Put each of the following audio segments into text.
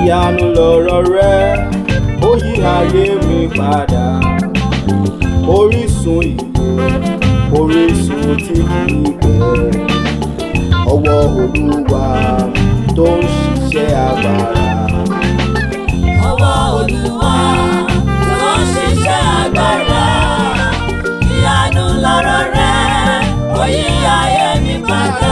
ìyanu lọ̀rọ̀ rẹ ó yí ayé mi padà. Orísun ìyè, orísun tí kìí gbẹ, ọwọ́ Olúwa tó ń ṣiṣẹ́ agbára. Ọwọ́ Olúwa tó ń ṣiṣẹ́ agbára. Ìyanu lọ̀rọ̀ rẹ ó yí ayé mi padà.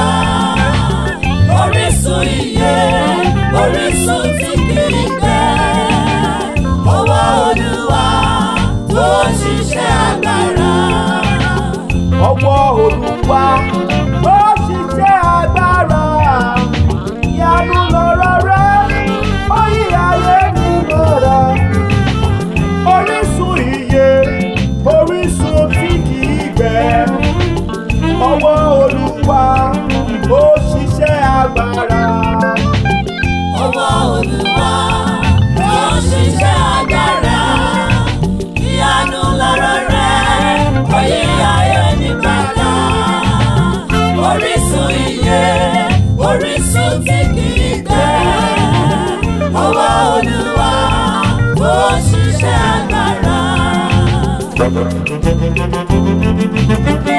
Orísun ìyè, orísun tí kìí gbẹ, ọwọ́ Olúwa tó ń ṣiṣẹ́ agbára. Ọwọ́ Olúwa ó ṣiṣẹ́ agbára. Ìyanu lọ̀rọ̀ rẹ ó yí ayé mi padà. Orísun ìyè, orísun tí kìí gbẹ, ọwọ́ Olúwa ó ṣiṣẹ́ agbára. Ọwọ́ Olúwa tó ń ṣiṣẹ́ agbára. Ìyanu lọ̀rọ̀ rẹ ó yí ayé mi padà. Orísun ìyè, orísun tí kìí gbẹ, ọwọ́ Olúwa tó ń ṣiṣẹ́ agbára.